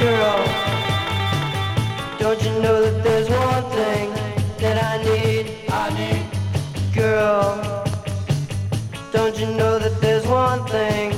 Girl, don't you know that there's one thing that I need? Girl, don't you know that there's one thing